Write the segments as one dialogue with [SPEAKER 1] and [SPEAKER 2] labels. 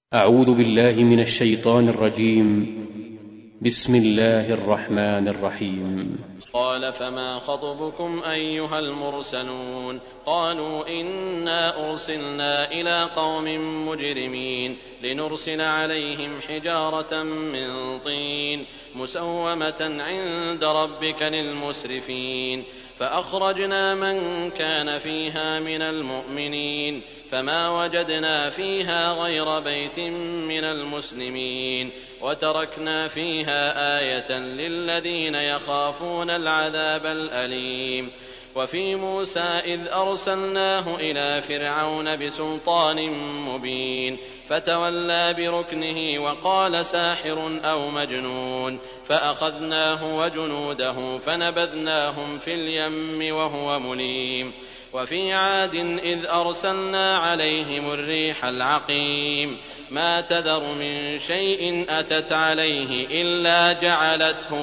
[SPEAKER 1] أعوذ بالله من الشيطان الرجيم. بسم الله الرحمن الرحيم.
[SPEAKER 2] قال فما خطبكم أيها المرسلون؟ قالوا إنا أرسلنا إلى قوم مجرمين لنرسل عليهم حجارة من طين مسومة عند ربك للمسرفين فأخرجنا من كان فيها من المؤمنين فما وجدنا فيها غير بيت من المسلمين وتركنا فيها آية للذين يخافون العذاب الأليم. وفي موسى إذ أرسلناه إلى فرعون بسلطان مبين فتولى بركنه وقال ساحر أو مجنون فأخذناه وجنوده فنبذناهم في اليم وهو مليم. وفي عاد إذ أرسلنا عليهم الريح العقيم ما تذر من شيء أتت عليه إلا جعلته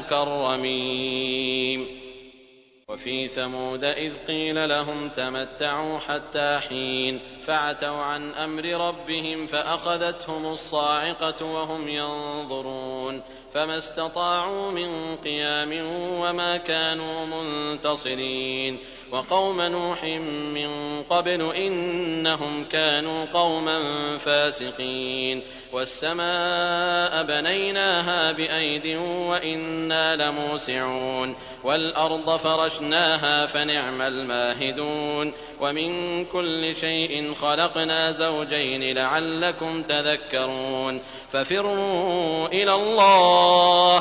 [SPEAKER 2] كالرميم. وفي ثمود إذ قيل لهم تمتعوا حتى حين فعتوا عن أمر ربهم فأخذتهم الصاعقة وهم ينظرون فما استطاعوا من قيام وما كانوا منتصرين. وقوم نوح من قبل إنهم كانوا قوما فاسقين. والسماء بنيناها بأيد وإنا لموسعون والأرض فرشناها فنعم الماهدون. ومن كل شيء خلقنا زوجين لعلكم تذكرون. ففروا إلى الله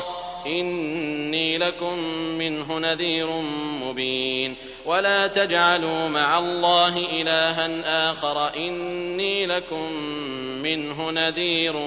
[SPEAKER 2] إني لكم منه نذير مبين. ولا تجعلوا مع الله إلها آخر إني لكم منه نذير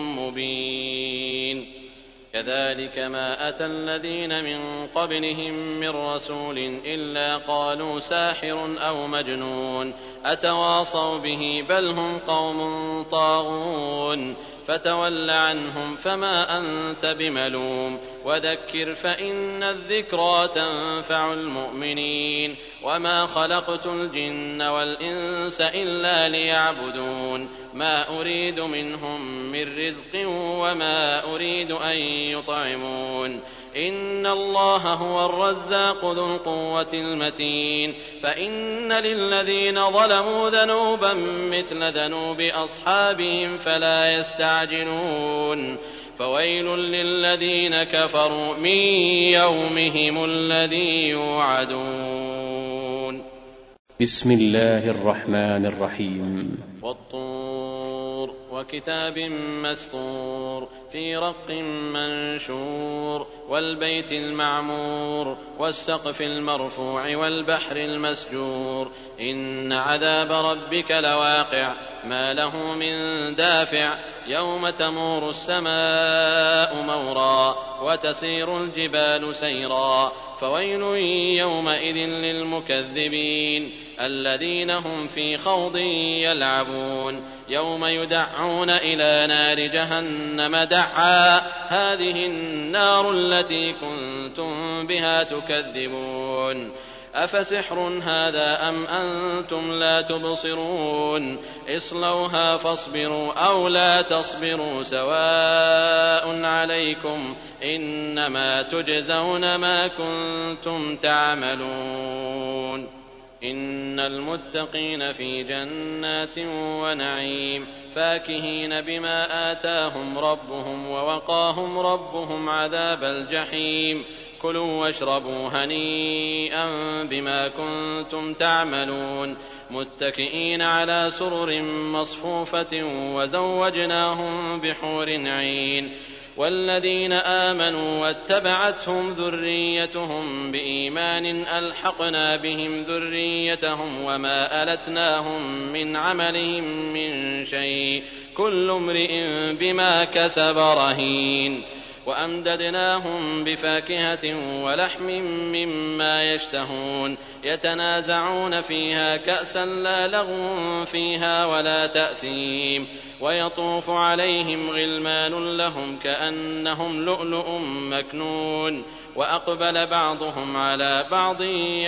[SPEAKER 2] مبين. كذلك ما أتى الذين من قبلهم من رسول إلا قالوا ساحر أو مجنون أتواصوا به بل هم قوم طاغون. فتول عنهم فما أنت بملوم وذكر فإن الذكرى تنفع المؤمنين. وما خلقت الجن والإنس إلا ليعبدون ما أريد منهم من رزق وما أريد أن يطعمون إن الله هو الرزاق ذو القوة المتين. فإن للذين ظلموا ذنوبا مثل ذنوب أصحابهم فلا يستعجلون. فويل للذين كفروا من يومهم الذي يوعدون.
[SPEAKER 1] بسم الله الرحمن الرحيم.
[SPEAKER 2] والطور وكتاب مسطور في رق منشور والبيت المعمور والسقف المرفوع والبحر المسجور إن عذاب ربك لواقع ما له من دافع يوم تمور السماء مورا وتسير الجبال سيرا فويل يومئذ للمكذبين الذين هم في خوض يلعبون يوم يدعون إلى نار جهنم دعا هذه النار التي كنتم بها تكذبون أفسحر هذا أم أنتم لا تبصرون اصلوها فاصبروا أو لا تصبروا سواء عليكم إنما تجزون ما كنتم تعملون. إن المتقين في جنات ونعيم فاكهين بما آتاهم ربهم ووقاهم ربهم عذاب الجحيم كلوا واشربوا هنيئا بما كنتم تعملون متكئين على سرر مصفوفة وزوجناهم بحور عين. والذين آمنوا واتبعتهم ذريتهم بإيمان ألحقنا بهم ذريتهم وما ألتناهم من عملهم من شيء كل امرئ بما كسب رهين. وأمددناهم بفاكهة ولحم مما يشتهون يتنازعون فيها كأسا لا لغو فيها ولا تأثيم ويطوف عليهم غلمان لهم كأنهم لؤلؤ مكنون وأقبل بعضهم على بعض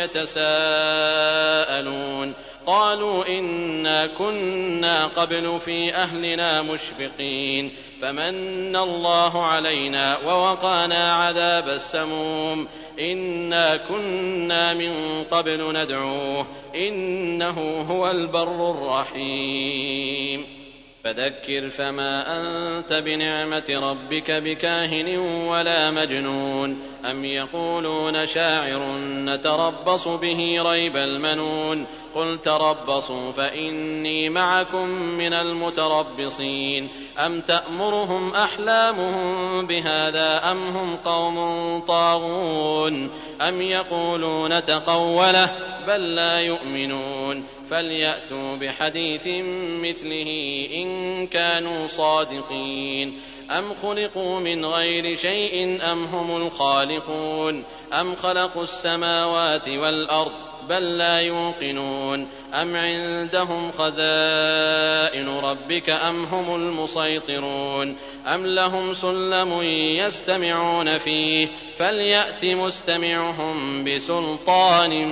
[SPEAKER 2] يتساءلون قالوا إنا كنا قبل في أهلنا مشفقين فمن الله علينا ووقانا عذاب السموم إنا كنا من قبل ندعوه إنه هو البر الرحيم فذكر فما أنت بنعمة ربك بكاهن ولا مجنون أم يقولون شاعر نتربص به ريب المنون قل تربصوا فإني معكم من المتربصين أم تأمرهم أحلامهم بهذا أم هم قوم طاغون أم يقولون تقوله بل لا يؤمنون فليأتوا بحديث مثله إن كانوا صادقين أم خلقوا من غير شيء أم هم الخالقون أم خلقوا السماوات والأرض بل لا يوقنون أم عندهم خزائن ربك أم هم المسيطرون أم لهم سلم يستمعون فيه فليأت مستمعهم بسلطان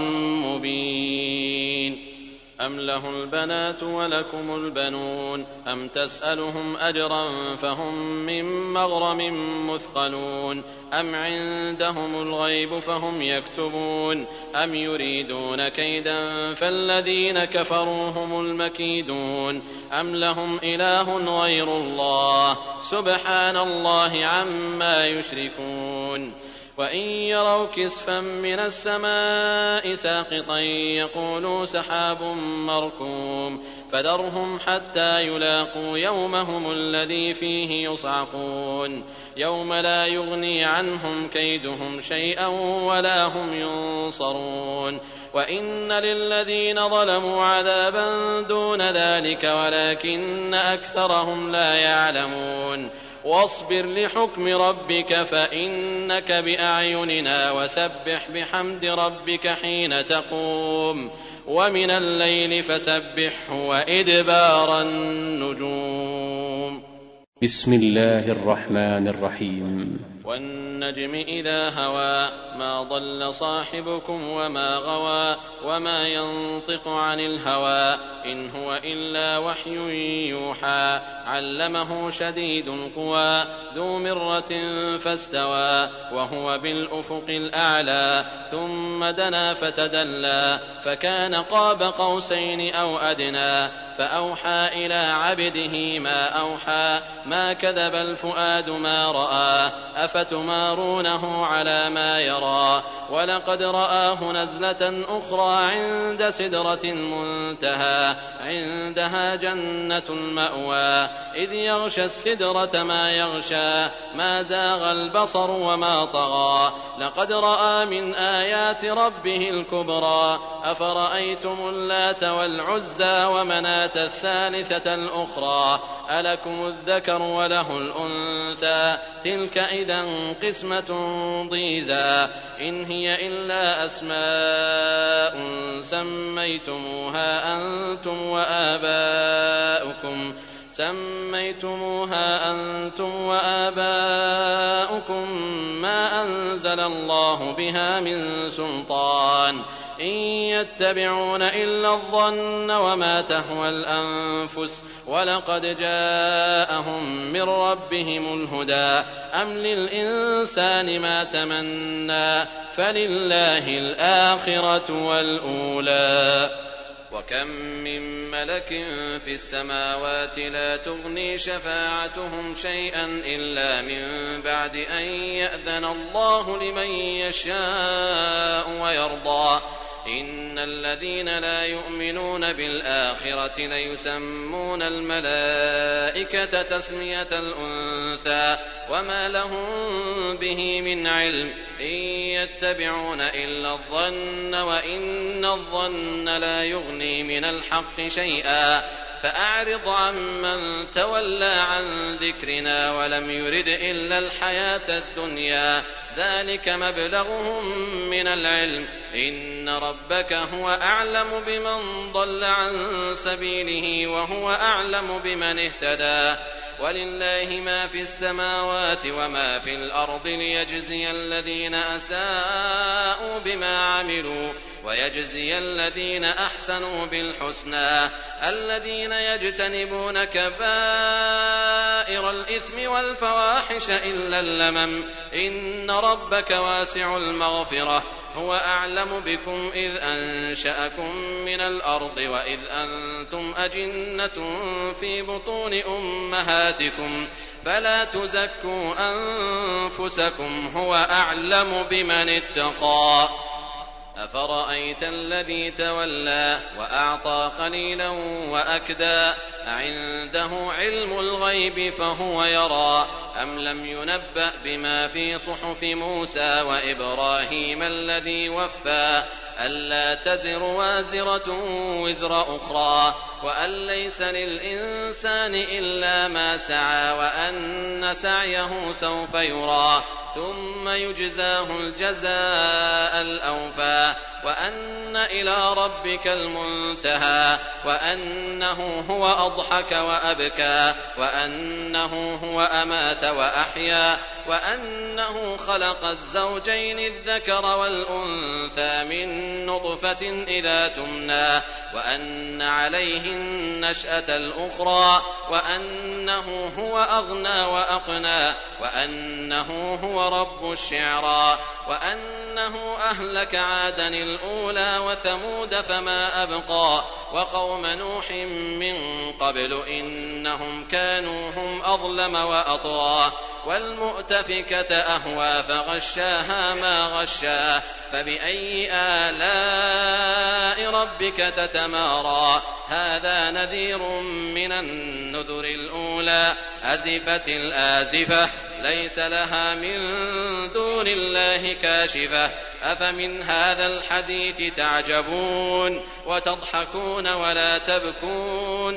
[SPEAKER 2] مبين أم له البنات ولكم البنون أم تسألهم أجرا فهم من مغرم مثقلون أم عندهم الغيب فهم يكتبون أم يريدون كيدا فالذين كفروا هم المكيدون أم لهم إله غير الله سبحان الله عما يشركون وإن يروا كسفا من السماء ساقطا يقولوا سحاب مركوم فذرهم حتى يلاقوا يومهم الذي فيه يصعقون يوم لا يغني عنهم كيدهم شيئا ولا هم ينصرون وإن للذين ظلموا عذابا دون ذلك ولكن أكثرهم لا يعلمون واصبر لحكم ربك فإنك بأعيننا وسبح بحمد ربك حين تقوم ومن الليل فسبحه وإدبار النجوم
[SPEAKER 1] بسم الله الرحمن الرحيم
[SPEAKER 2] والنجم إذا هوى ما ضل صاحبكم وما غوى وما ينطق عن الهوى إن هو إلا وحي يوحى علمه شديد القوى ذو مرة فاستوى وهو بالأفق الأعلى ثم دنا فتدلى فكان قاب قوسين أو أدنى فأوحى إلى عبده ما أوحى ما كذب الفؤاد ما رأى أفتمارونه على ما يرى ولقد رآه نزلة أخرى عند سدرة المنتهى عندها جنة المأوى إذ يغشى السدرة ما يغشى ما زاغ البصر وما طغى لقد رأى من آيات ربه الكبرى أفرأيتم اللات والعزى ومناة الثالثة الأخرى ألكم الذكر وله الأنثى تلك إذا قسمة ضيزى إن هي إلا أسماء سميتموها أنتم وآباؤكم ما أنزل الله بها من سلطان إن يتبعون إلا الظن وما تهوى الأنفس ولقد جاءهم من ربهم الهدى أم للإنسان ما تمنى فلله الآخرة والأولى وكم من ملك في السماوات لا تغني شفاعتهم شيئا إلا من بعد أن يأذن الله لمن يشاء ويرضى إن الذين لا يؤمنون بالآخرة ليسمون الملائكة تسمية الأنثى وما لهم به من علم إن يتبعون إلا الظن وإن الظن لا يغني من الحق شيئا فأعرض عمن تولى عن ذكرنا ولم يرد إلا الحياة الدنيا ذلك مبلغهم من العلم إن ربك هو أعلم بمن ضل عن سبيله وهو أعلم بمن اهتدى ولله ما في السماوات وما في الأرض ليجزي الذين أساءوا بما عملوا ويجزي الذين أحسنوا بالحسنى الذين يجتنبون كبائر الإثم والفواحش إلا اللمم إن ربك واسع المغفرة هو أعلم بكم إذ أنشأكم من الأرض وإذ أنتم أجنة في بطون أمهاتكم فلا تزكوا أنفسكم هو أعلم بمن اتقى أفرأيت الذي تولى وأعطى قليلا وأكدى أعنده علم الغيب فهو يرى أم لم ينبأ بما في صحف موسى وإبراهيم الذي وفى ألا تزر وازرة وزر أخرى وأن ليس للإنسان إلا ما سعى وأن سعيه سوف يرى ثم يجزاه الجزاء الأوفى وأن إلى ربك المنتهى وأنه هو أضحك وأبكى وأنه هو أمات وأحيا وأنه خلق الزوجين الذكر والأنثى من نطفة إذا تمنى وأن عليه النشأة الأخرى وأنه هو أغنى وأقنى وأنه هو رب الشعرى وأنه أهلك عادا الأولى وثمود فما أبقى وقوم نوح من قبل إنهم كانوا هم أظلم وأطغى والمؤتفكة أهوى فغشاها ما غشا فبأي آلاء ربك تتمارى هذا نذير من النذر الأولى أزفت الآزفة ليس لها من دون الله كاشفة أفمن هذا الحديث تعجبون وتضحكون ولا تبكون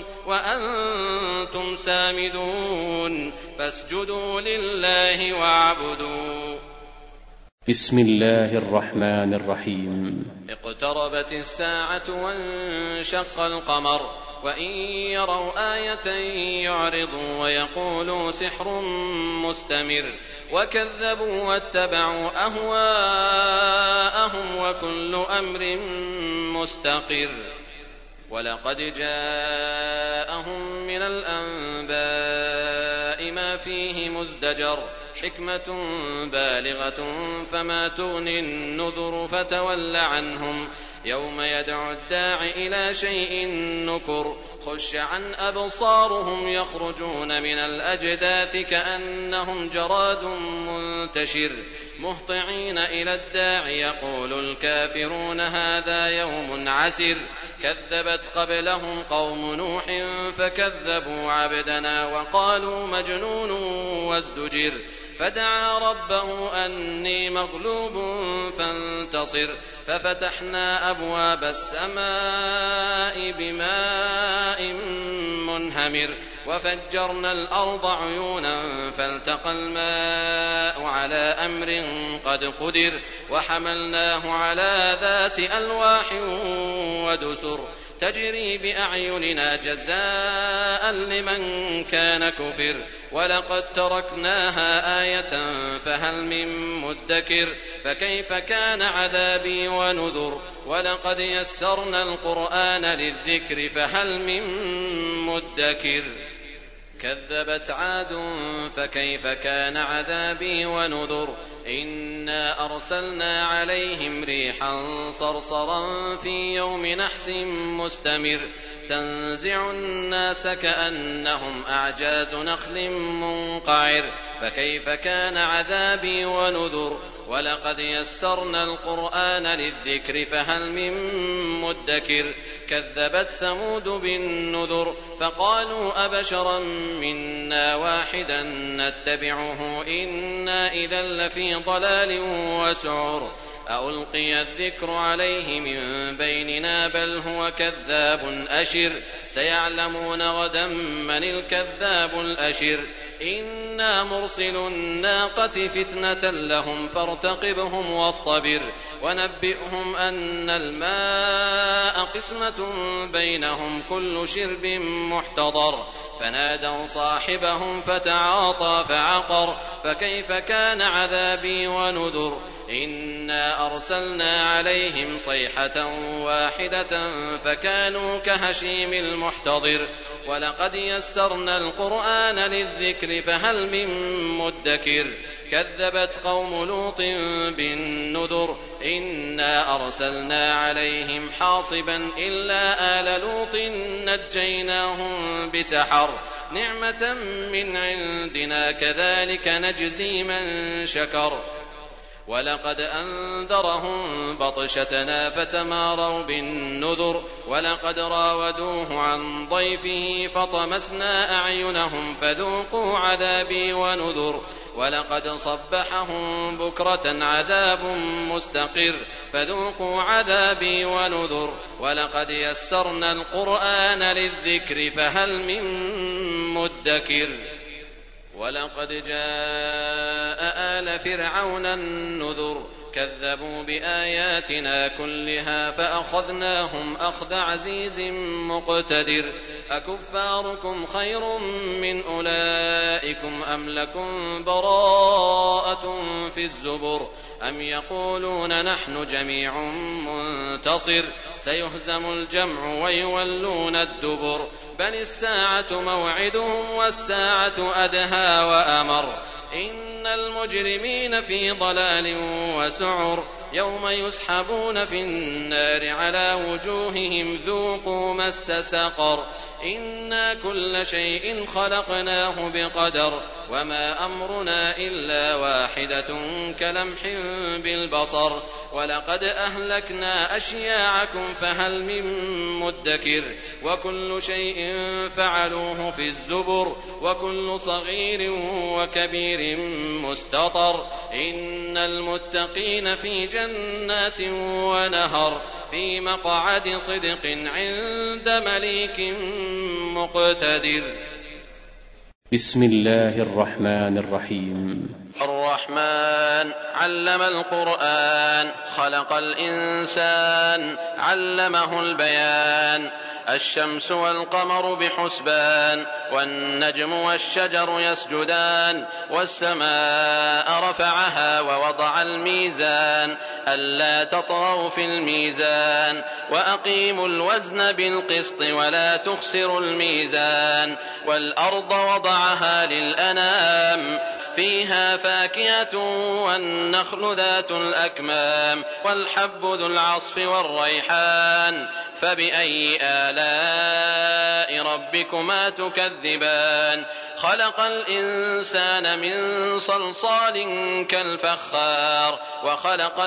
[SPEAKER 2] وأنتم سامدون فاسجدوا لله واعبدوا.
[SPEAKER 1] بسم الله الرحمن الرحيم.
[SPEAKER 2] اقتربت الساعة وانشق القمر وإن يروا آية يعرضوا ويقولوا سحر مستمر وكذبوا واتبعوا أهواءهم وكل أمر مستقر ولقد جاءهم من الأنباء ما فيه مزدجر حكمة بالغة فما تغني النذر فتول عنهم يوم يدعو الداع إلى شيء نكر خش عن أبصارهم يخرجون من الأجداث كأنهم جراد منتشر مهطعين إلى الداع يقول الكافرون هذا يوم عسر كذبت قبلهم قوم نوح فكذبوا عبدنا وقالوا مجنون وازدجر فدعا ربه أني مغلوب فانتصر ففتحنا أبواب السماء بماء منهمر وفجرنا الأرض عيونا فالتقى الماء على أمر قد قدر وحملناه على ذات ألواح ودسر تجري بأعيننا جزاء لمن كان كفر ولقد تركناها آية فهل من مدكر فكيف كان عذابي ونذر ولقد يسرنا القرآن للذكر فهل من مدكر كذبت عاد فكيف كان عذابي ونذر إنا أرسلنا عليهم ريحا صرصرا في يوم نحس مستمر تنزع الناس كأنهم أعجاز نخل منقعر فكيف كان عذابي ونذر ولقد يسرنا القرآن للذكر فهل من مدكر كذبت ثمود بالنذر فقالوا أبشرا منا واحدا نتبعه إنا إذا لفي ضلال وسعر أألقي الذكر عليه من بيننا بل هو كذاب أشر سيعلمون غدا من الكذاب الأشر إنا مرسل الناقة فتنة لهم فارتقبهم واصطبر ونبئهم أن الماء قسمة بينهم كل شرب محتضر فنادوا صاحبهم فتعاطى فعقر فكيف كان عذابي ونذر إنا أرسلنا عليهم صيحة واحدة فكانوا كهشيم المحتضر ولقد يسرنا القرآن للذكر فهل من مدكر كذبت قوم لوط بالنذر إنا أرسلنا عليهم حاصبا إلا آل لوط نجيناهم بسحر نعمة من عندنا كذلك نجزي من شكر ولقد أنذرهم بطشتنا فتماروا بالنذر ولقد راودوه عن ضيفه فطمسنا أعينهم فذوقوا عذابي ونذر ولقد صبحهم بكرة عذاب مستقر فذوقوا عذابي ونذر ولقد يسرنا القرآن للذكر فهل من مدكر ولقد جاء آل فرعون النذر كذبوا بآياتنا كلها فأخذناهم أخذ عزيز مقتدر أكفاركم خير من أولئكم أم لكم براءة في الزبر أم يقولون نحن جميع منتصر سيهزم الجمع ويولون الدبر بل الساعة موعدهم والساعة أدهى وأمر إن المجرمين في ضلال وسعر يوم يسحبون في النار على وجوههم ذوقوا مس سقر إنا كل شيء خلقناه بقدر وما أمرنا إلا واحدة كلمح بالبصر ولقد أهلكنا أشياعكم فهل من مدكر وكل شيء فعلوه في الزبر وكل صغير وكبير مستطر إن المتقين في جنات ونهر في مقعد صدق عند مليك مقتدر
[SPEAKER 1] بسم الله الرحمن الرحيم
[SPEAKER 2] الرحمن علم القرآن خلق الإنسان علمه البيان الشمس والقمر بحسبان والنجم والشجر يسجدان والسماء رفعها ووضع الميزان ألا تطغوا في الميزان وأقيموا الوزن بالقسط ولا تخسروا الميزان والأرض وضعها للأنام فيها فاكهة والنخل ذات الأكمام والحب ذو العصف والريحان فبأي آلاء ربكما تكذبان خلق الإنسان من صلصال كالفخار وخلق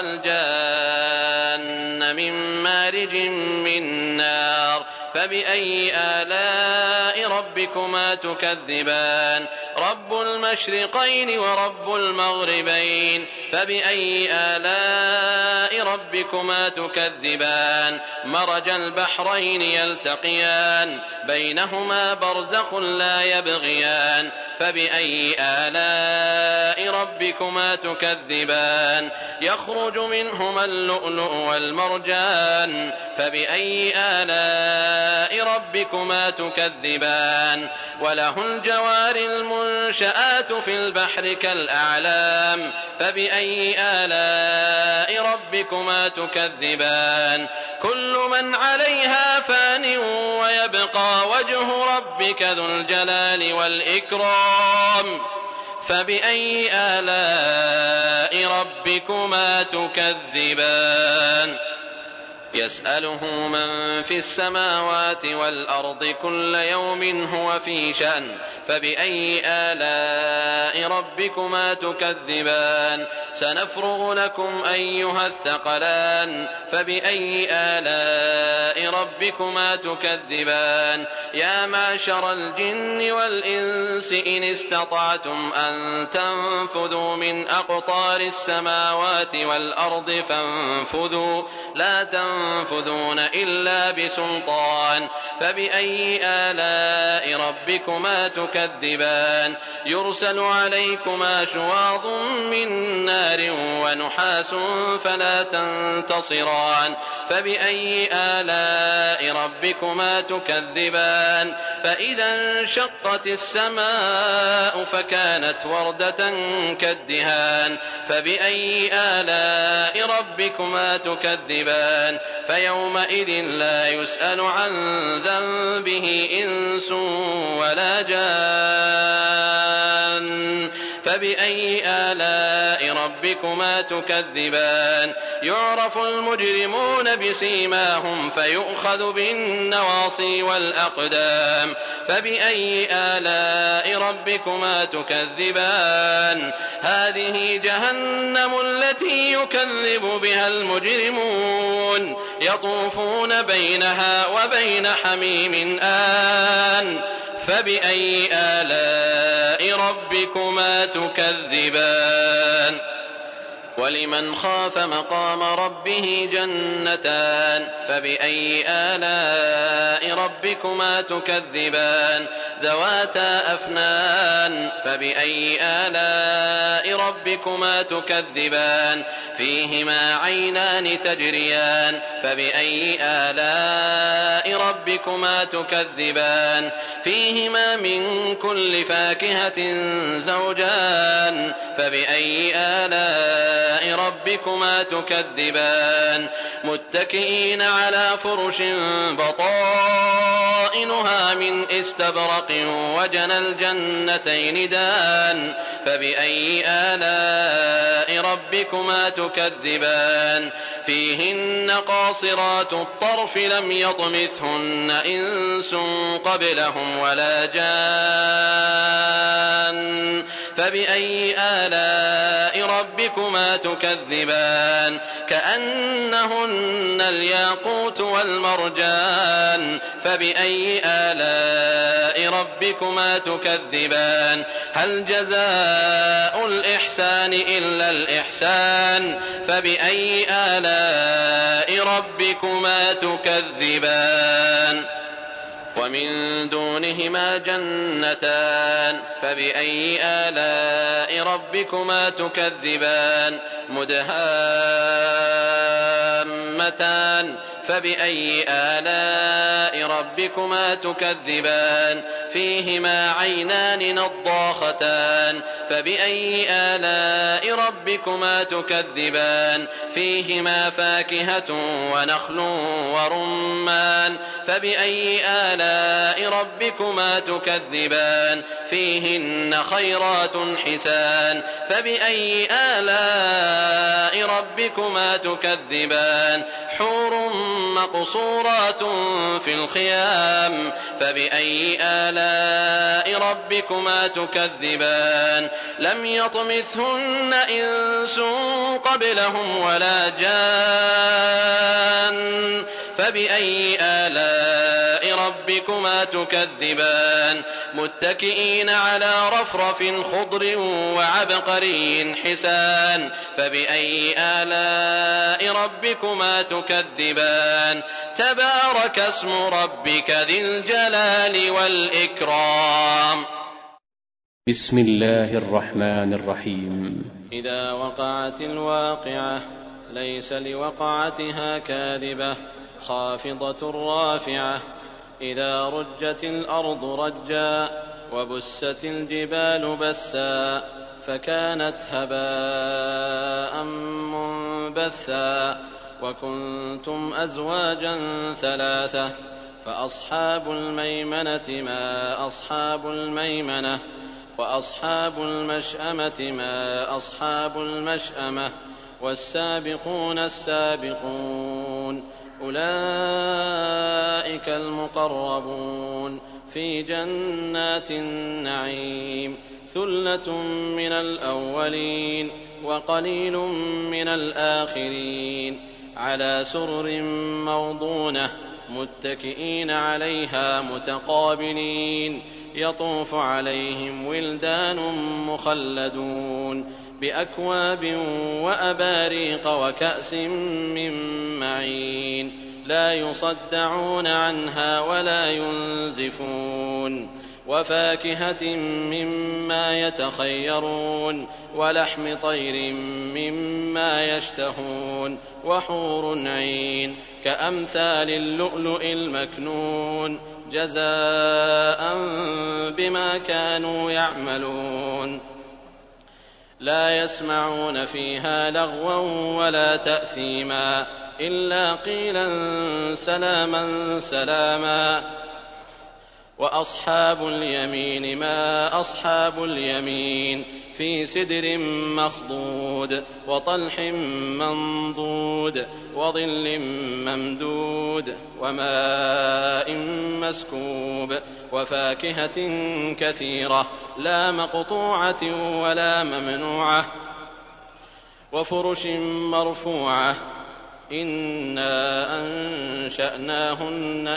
[SPEAKER 2] الجان من مارج من نار فبأي آلاء ربكما تكذبان رب المشرقين ورب المغربين فبأي آلاء ربكما تكذبان مرج البحرين يلتقيان بينهما برزخ لا يبغيان فبأي آلاء ربكما تكذبان يخرج منهما اللؤلؤ والمرجان فبأي آلاء ربكما تكذبان وله الجوار المنشآت في البحر كالأعلام فبأي آلاء ربكما تكذبان كل من عليها فان ويبقى وجه ربك ذو الجلال والإكرام فبأي آلاء ربكما تكذبان يسأله من في السماوات والأرض كل يوم هو في شأن فبأي آلاء ربكما تكذبان سنفرغ لكم أيها الثقلان فبأي آلاء ربكما تكذبان يا معشر الجن والإنس إن استطعتم أن تنفذوا من أقطار السماوات والأرض فانفذوا لا تنفذون إلا بسلطان فبأي آلاء ربكما تكذبان يرسل عليكما شواظ من نار ونحاس فلا تنتصران فبأي آلاء ربكما تكذبان فإذا انشقت السماء فكانت وردة كالدهان فبأي آلاء ربكما تكذبان فيومئذ لا يسأل عن ذنبه إنس ولا جان فبأي آلاء ربكما تكذبان يعرف المجرمون بسيماهم فيؤخذ بالنواصي والأقدام فبأي آلاء ربكما تكذبان هذه جهنم التي يكذب بها المجرمون يطوفون بينها وبين حميم آن فبأي آلاء ربكما تكذبان ولمن خاف مقام ربه جنتان فبأي آلاء ربكما تكذبان ذواتا أفنان فبأي آلاء ربكما تكذبان فيهما عينان تجريان فبأي آلاء ربكما تكذبان فيهما من كل فاكهة زوجان فبأي آلاء ربكما تكذبان متكئين على فرش بطائنها من استبرق وجنى الجنتين دان فبأي آلاء ربكما تكذبان فيهن قاصرات الطرف لم يطمثهن إنس قبلهم ولا جان فبأي آلاء ربكما تكذبان كأنهن الياقوت والمرجان فبأي آلاء ربكما تكذبان هل جزاء الإحسان إلا الإحسان فبأي آلاء ربكما تكذبان ومن دونهما جنتان فبأي آلاء ربكما تكذبان مدهامتان فبأي آلاء ربكما تكذبان فيهما عينان نضاختان فبأي آلاء ربكما تكذبان فيهما فاكهة ونخل ورمان فبأي آلاء ربكما تكذبان فيهن خيرات حسان فبأي آلاء ربكما تكذبان حور مقصورات في الخيام فبأي آلاء ربكما تكذبان لم يطمثهن إنس قبلهم ولا جان فبأي آلاء ربكما تكذبان متكئين على رفرف خضر وعبقري حسان فبأي آلاء ربكما تكذبان تبارك اسم ربك ذي الجلال والإكرام
[SPEAKER 1] بسم الله الرحمن الرحيم
[SPEAKER 3] إذا وقعت الواقعة ليس لوقعتها كاذبة خافضة رافعة إذا رجت الأرض رجا وبست الجبال بسا فكانت هباء منبثا وكنتم أزواجا ثلاثة فأصحاب الميمنة ما أصحاب الميمنة وأصحاب المشأمة ما أصحاب المشأمة والسابقون السابقون أولئك المقربون في جنات النعيم ثلة من الأولين وقليل من الآخرين على سرر موضونة متكئين عليها متقابلين يطوف عليهم ولدان مخلدون بأكواب وأباريق وكأس من معين لا يصدعون عنها ولا ينزفون وفاكهة مما يتخيرون ولحم طير مما يشتهون وحور عين كأمثال اللؤلؤ المكنون جزاء بما كانوا يعملون لا يسمعون فيها لغوا ولا تأثيما إلا قيلا سلاما سلاما وأصحاب اليمين ما أصحاب اليمين في سدر مخضود وطلح منضود وظل ممدود وماء مسكوب وفاكهة كثيرة لا مقطوعة ولا ممنوعة وفرش مرفوعة إنا أنشأناهن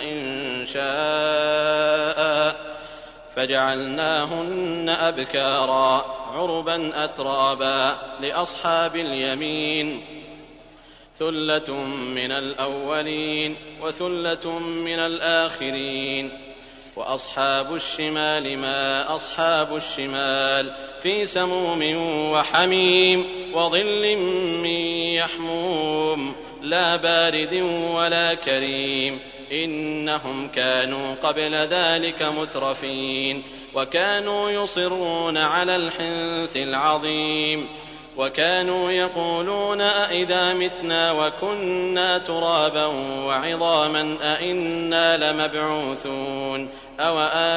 [SPEAKER 3] إنشاء فجعلناهن أبكارا عربا أترابا لأصحاب اليمين ثلة من الأولين وثلة من الآخرين وأصحاب الشمال ما أصحاب الشمال في سموم وحميم وظل من يحموم لا بارد ولا كريم إنهم كانوا قبل ذلك مترفين وكانوا يصرون على الحنث العظيم وكانوا يقولون أئذا متنا وكنا ترابا وعظاما أئنا لمبعوثون أو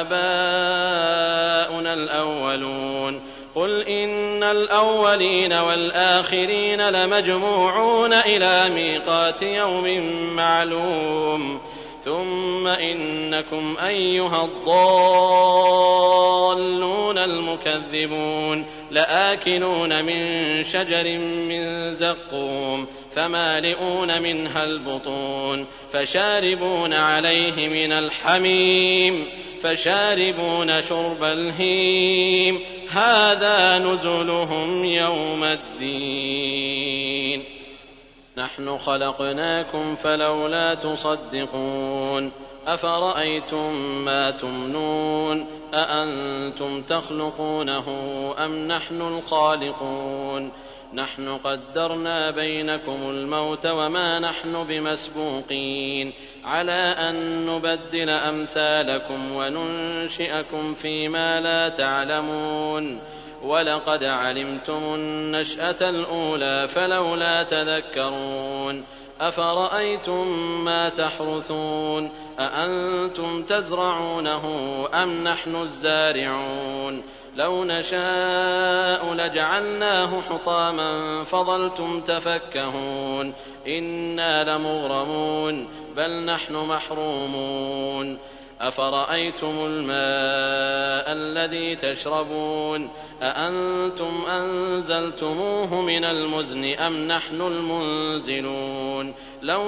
[SPEAKER 3] آباؤنا الأولون قل إن الأولين والآخرين لمجموعون إلى ميقات يوم معلوم ثم إنكم أيها الضالون المكذبون لآكلون من شجر من زقوم فمالئون منها البطون فشاربون عليه من الحميم فشاربون شرب الهيم هذا نزلهم يوم الدين نحن خلقناكم فلولا تصدقون أفرأيتم ما تمنون أأنتم تخلقونه أم نحن الخالقون نحن قدرنا بينكم الموت وما نحن بمسبوقين على أن نبدل أمثالكم وننشئكم فيما لا تعلمون ولقد علمتم النشأة الأولى فلولا تذكرون أفرأيتم ما تحرثون أأنتم تزرعونه أم نحن الزارعون لو نشاء لجعلناه حطاما فظلتم تفكهون إنا لمغرمون بل نحن محرومون أفرأيتم الماء الذي تشربون أأنتم أنزلتموه من المزن أم نحن المنزلون لو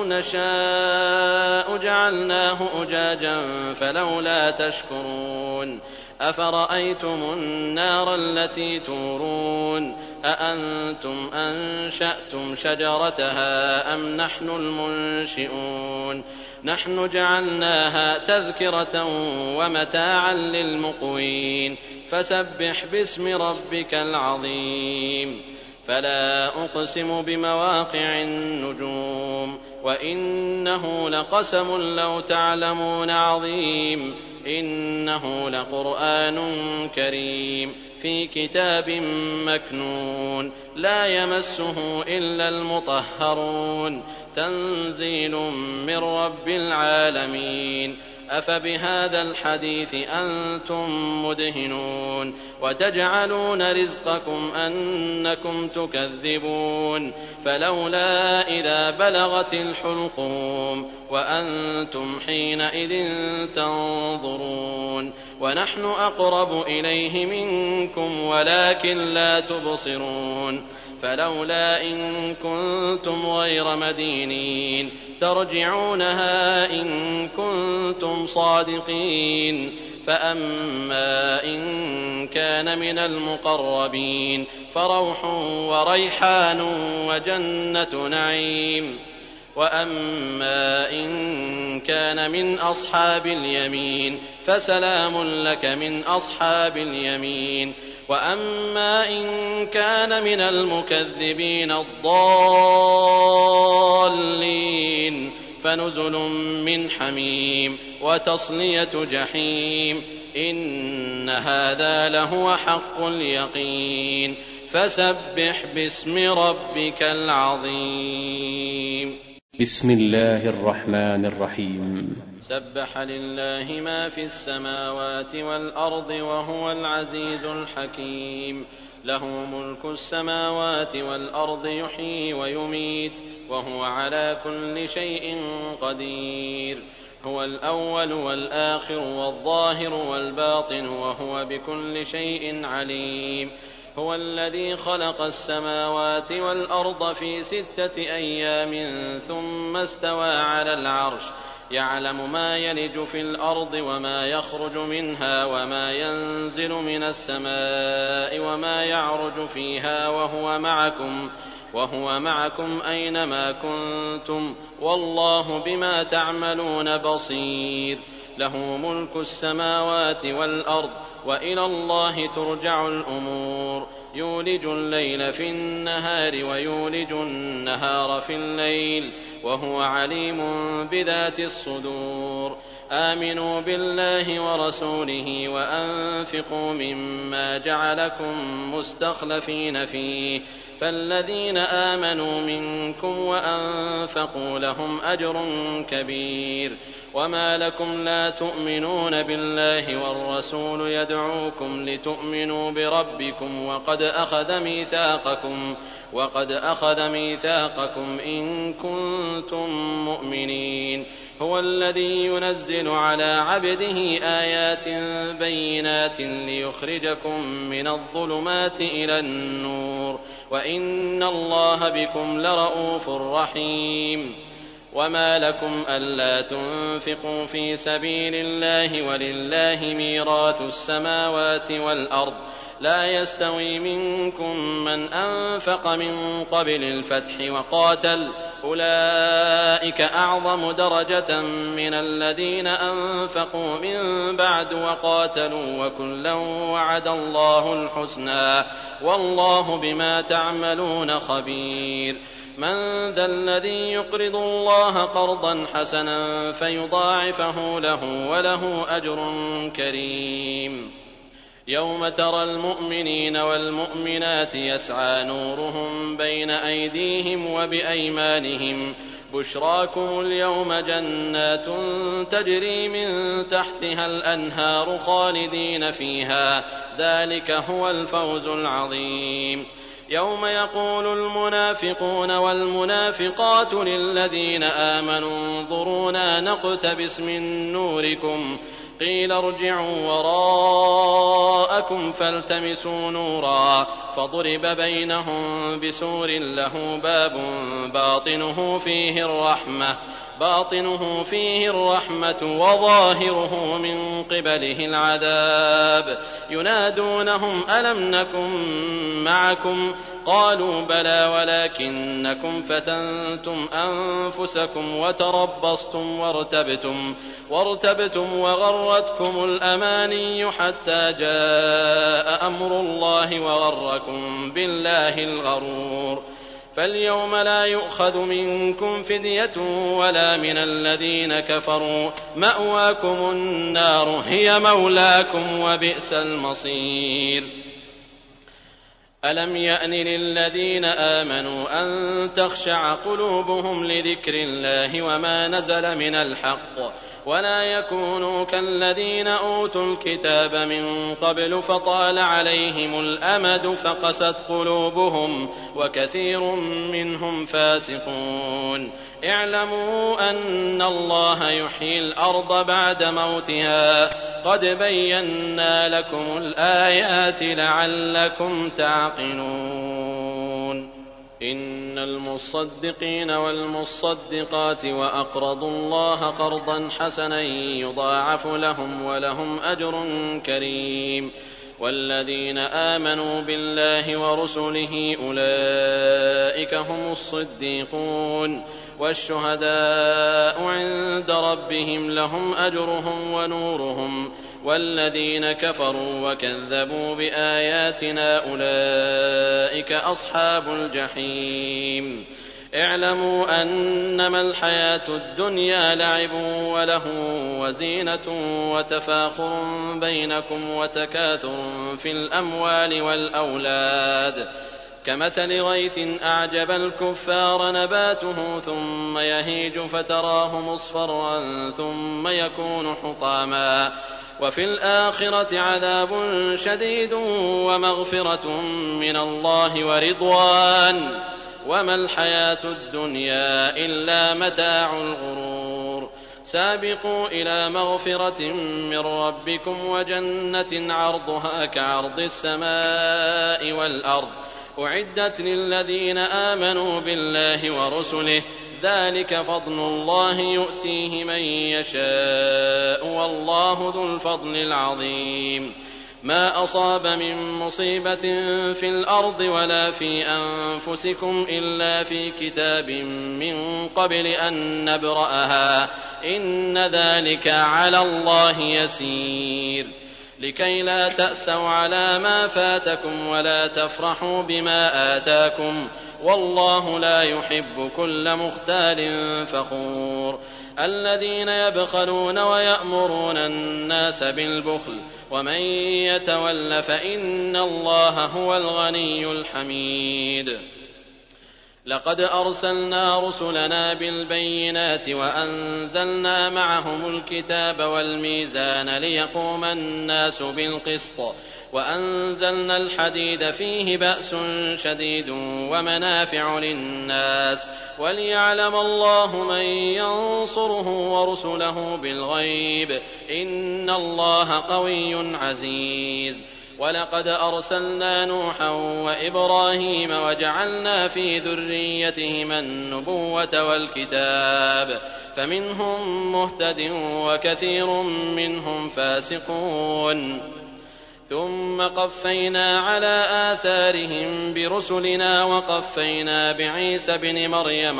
[SPEAKER 3] نشاء جعلناه أجاجا فلولا تشكرون أفرأيتم النار التي تورون أأنتم أنشأتم شجرتها أم نحن المنشئون نحن جعلناها تذكرة ومتاعا للمقوين فسبح باسم ربك العظيم فلا أقسم بمواقع النجوم وإنه لقسم لو تعلمون عظيم إنه لقرآن كريم في كتاب مكنون لا يمسه إلا المطهرون تنزيل من رب العالمين أفبهذا الحديث أنتم مدهنون وتجعلون رزقكم أنكم تكذبون فلولا إذا بلغت الحلقوم وأنتم حينئذ تنظرون ونحن أقرب إليه منكم ولكن لا تبصرون فلولا إن كنتم غير مدينين ترجعونها إن كنتم صادقين فأما إن كان من المقربين فروح وريحان وجنة نعيم وأما إن كان من أصحاب اليمين فسلام لك من أصحاب اليمين وأما إن كان من المكذبين الضالين فنزل من حميم وتصلية جحيم إن هذا لهو حق اليقين فسبح باسم ربك العظيم.
[SPEAKER 1] بسم الله الرحمن الرحيم.
[SPEAKER 3] سبح لله ما في السماوات والأرض وهو العزيز الحكيم. له ملك السماوات والأرض يحيي ويميت وهو على كل شيء قدير. هو الأول والآخر والظاهر والباطن وهو بكل شيء عليم. هو الذي خلق السماوات والأرض في 6 أيام ثم استوى على العرش يعلم ما يلج في الأرض وما يخرج منها وما ينزل من السماء وما يعرج فيها وهو معكم أينما كنتم والله بما تعملون بصير. له ملك السماوات والأرض وإلى الله ترجع الأمور. يولج الليل في النهار ويولج النهار في الليل وهو عليم بذات الصدور. آمنوا بالله ورسوله وأنفقوا مما جعلكم مستخلفين فيه فالذين آمنوا منكم وأنفقوا لهم أجر كبير. وما لكم لا تؤمنون بالله والرسول يدعوكم لتؤمنوا بربكم وقد أخذ ميثاقكم إن كنتم مؤمنين. هو الذي ينزل على عبده آيات بينات ليخرجكم من الظلمات إلى النور وإن الله بكم لرءوف رحيم. وما لكم ألا تنفقوا في سبيل الله ولله ميراث السماوات والأرض لا يستوي منكم من أنفق من قبل الفتح وقاتل أولئك أعظم درجة من الذين أنفقوا من بعد وقاتلوا وكلا وعد الله الحسنى والله بما تعملون خبير. من ذا الذي يقرض الله قرضا حسنا فيضاعفه له وله أجر كريم. يوم ترى المؤمنين والمؤمنات يسعى نورهم بين أيديهم وبأيمانهم بشراكم اليوم جنات تجري من تحتها الأنهار خالدين فيها ذلك هو الفوز العظيم. يوم يقول المنافقون والمنافقات للذين آمنوا انظرونا نقتبس من نوركم قيل ارجعوا وراءكم فالتمسوا نورا فضرب بينهم بسور له باب باطنه فيه الرحمة وظاهره من قبله العذاب. ينادونهم ألم نكن معكم قالوا بلى ولكنكم فتنتم أنفسكم وتربصتم وارتبتم وغرتكم الأماني حتى جاء أمر الله وغركم بالله الغرور. فاليوم لا يؤخذ منكم فدية ولا من الذين كفروا مأواكم النار هي مولاكم وبئس المصير. ألم يأن للذين آمنوا أن تخشع قلوبهم لذكر الله وما نزل من الحق ولا يكونوا كالذين أوتوا الكتاب من قبل فطال عليهم الأمد فقست قلوبهم وكثير منهم فاسقون اعلموا أن الله يحيي الأرض بعد موتها قد بينا لكم الآيات لعلكم تعقلون إن المصدقين والمصدقات وأقرضوا الله قرضا حسنا يضاعف لهم ولهم أجر كريم والذين آمنوا بالله ورسله أولئك هم الصديقون والشهداء عند ربهم لهم أجرهم ونورهم والذين كفروا وكذبوا بآياتنا أولئك أصحاب الجحيم اعلموا أنما الحياة الدنيا لعب وله وزينة وتفاخر بينكم وتكاثر في الأموال والأولاد كمثل غيث أعجب الكفار نباته ثم يهيج فتراه مصفرا ثم يكون حطاما وفي الآخرة عذاب شديد ومغفرة من الله ورضوان وما الحياة الدنيا إلا متاع الغرور سابقوا إلى مغفرة من ربكم وجنة عرضها كعرض السماء والأرض أعدت للذين آمنوا بالله ورسله ذلك فضل الله يؤتيه من يشاء والله ذو الفضل العظيم ما أصاب من مصيبة في الأرض ولا في أنفسكم إلا في كتاب من قبل أن نبرأها إن ذلك على الله يسير لكي لا تأسوا على ما فاتكم ولا تفرحوا بما آتاكم والله لا يحب كل مختال فخور الذين يبخلون ويأمرون الناس بالبخل ومن يتول فإن الله هو الغني الحميد لقد أرسلنا رسلنا بالبينات وأنزلنا معهم الكتاب والميزان ليقوم الناس بالقسط وأنزلنا الحديد فيه بأس شديد ومنافع للناس وليعلم الله من ينصره ورسله بالغيب إن الله قوي عزيز ولقد أرسلنا نوحا وإبراهيم وجعلنا في ذريتهما النبوة والكتاب فمنهم مهتد وكثير منهم فاسقون ثم قفينا على آثارهم برسلنا وقفينا بعيسى بن مريم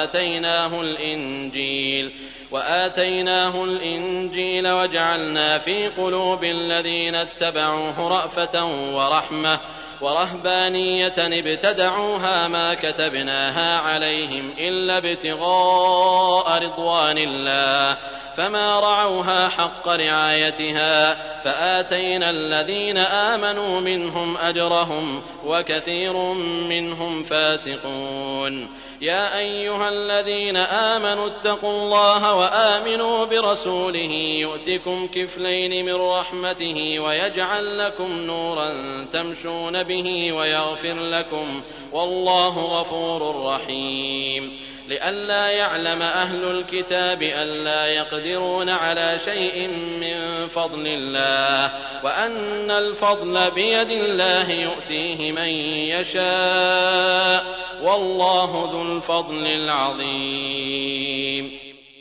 [SPEAKER 3] وآتيناه الإنجيل وجعلنا في قلوب الذين اتبعوه رأفة ورحمة ورهبانية ابتدعوها ما كتبناها عليهم إلا ابتغاء رضوان الله فما رعوها حق رعايتها فآتينا الذين آمنوا منهم أجرهم وكثير منهم فاسقون يا أيها الذين آمنوا اتقوا الله وآمنوا برسوله يؤتكم كفلين من رحمته ويجعل لكم نورا تمشون به ويغفر لكم والله غفور رحيم لئلا يعلم أهل الكتاب ألا يقدرون على شيء من فضل الله وأن الفضل بيد الله يؤتيه من يشاء والله ذو الفضل العظيم